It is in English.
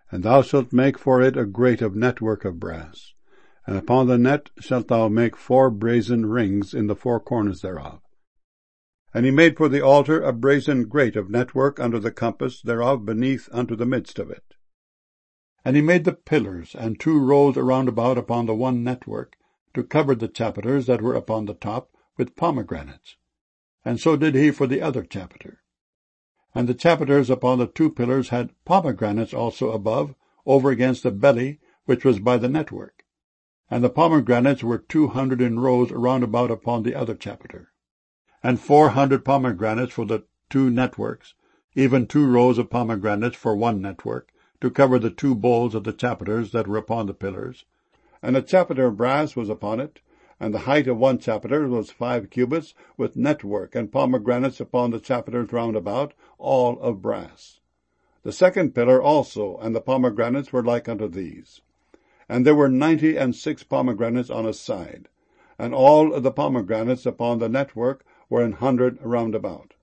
And thou shalt make for it a grate of network of brass. And upon the net shalt thou make 4 brazen rings in the 4 corners thereof. And he made for the altar a brazen grate of network under the compass thereof beneath unto the midst of it. And he made the pillars and 2 rows around about upon the one network, to cover the chapiters that were upon the top with pomegranates. And so did he for the other chapiter. And the chapiters upon the 2 pillars had pomegranates also above, over against the belly which was by the network. And the pomegranates were 200 in rows round about upon the other chapiter. And 400 pomegranates for the 2 networks, even 2 rows of pomegranates for one network, to cover the 2 bowls of the chapiters that were upon the pillars. And a chapiter of brass was upon it, and the height of one chapiter was 5 cubits, with network and pomegranates upon the chapiters round about, all of brass. The second pillar also, and the pomegranates were like unto these. And there were 96 pomegranates on a side, and all of the pomegranates upon the network were 100 round about.